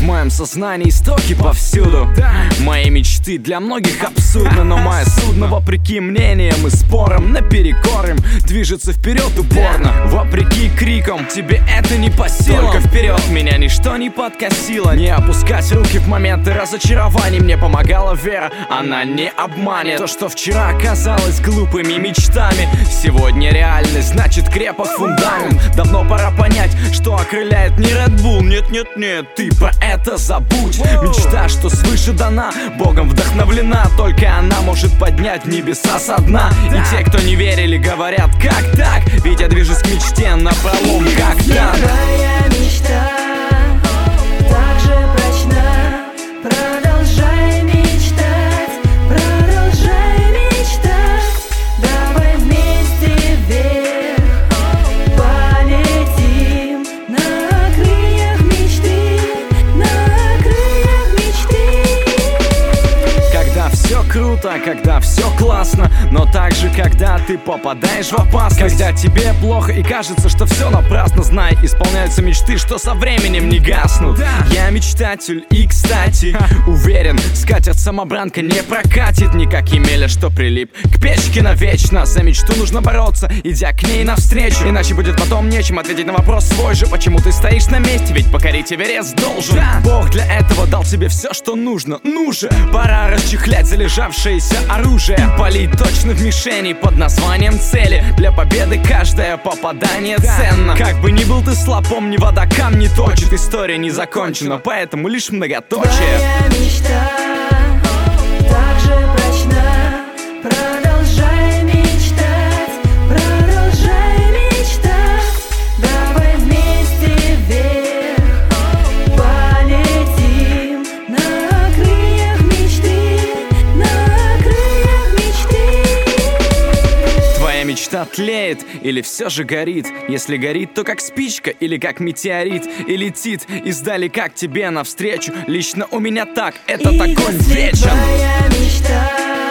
моем сознании строки повсюду. Мои мечты для многих абсурдны, но мое судно, вопреки мнениям и спорам, наперекор им движется вперед упорно. Вопреки крикам, тебе это не по силам. Только вперед, меня ничто не подкосило. Не опускать руки в моменты разочарований мне помогала вера, она не обманет. То, что вчера казалось глупыми мечтами, сегодня реальность, значит крепок фундамент. Давно пора понять, что окрыляет не Red Bull. Нет, ты про это забудь. Мечта, что свыше дана, Богом вдохновлена, только она может поднять небеса со дна. И те, кто не верили, говорят, как так? Ведь я движусь к мечте напролом, как так. Твоя мечта так же прочна. Продолжай мечтать, продолжай мечтать. Давай вместе вверх полетим на крыльях мечты, на крыльях мечты. Когда все круто, когда все классно, но также, когда ты попадаешь в опасность. Когда тебе плохо и кажется, что все напрасно, знай, исполняются мечты, что со временем не гаснут. Я мечтатель и, кстати, уверен, скатерть-самобранка не прокатит. Не как Емеля, что прилип к печке навечно. За мечту нужно бороться, идя к ней навстречу, иначе будет потом нечем ответить на вопрос свой же. Почему ты стоишь на месте, ведь покорить Эверест должен. Бог для этого дал тебе все, что нужно. Ну же, пора расчехлять залежавшееся оружие и палить точно в мишени под названием цели. Для победы каждое попадание ценно. Как бы ни был ты слаб, помни, вода камни точит. История не закончена, поэтому лишь многоточие. Твоя мечта так же прочна. Продолжай мечтать, продолжай мечтать. Давай вместе вверх полетим на крыльях мечты, на крыльях мечты. Твоя мечта тлеет или все же горит? Если горит, то как спичка или как метеорит, и летит издалека к тебе навстречу. Лично у меня так, этот огонь вечен. Твоя мечта